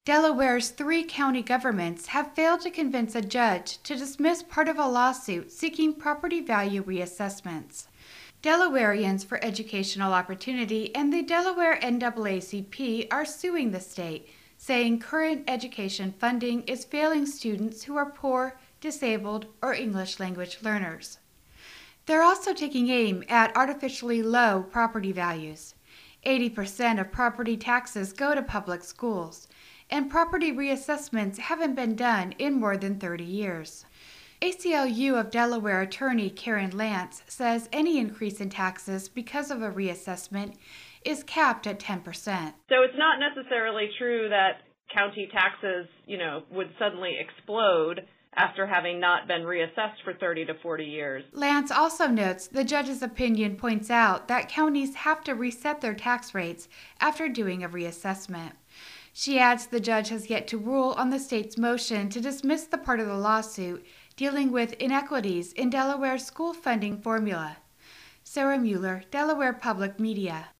Delaware's 3 county governments have failed to convince a judge to dismiss part of a lawsuit seeking property value reassessments. Delawareans for Educational Opportunity and the Delaware NAACP are suing the state, saying current education funding is failing students who are poor, disabled, or English language learners. They're also taking aim at artificially low property values. 80% of property taxes go to public schools, and property reassessments haven't been done in more than 30 years. ACLU of Delaware attorney Karen Lance says any increase in taxes because of a reassessment is capped at 10%. So it's not necessarily true that county taxes, would suddenly explode after having not been reassessed for 30 to 40 years. Lance also notes the judge's opinion points out that counties have to reset their tax rates after doing a reassessment. She adds the judge has yet to rule on the state's motion to dismiss the part of the lawsuit dealing with inequities in Delaware's school funding formula. Sarah Mueller, Delaware Public Media.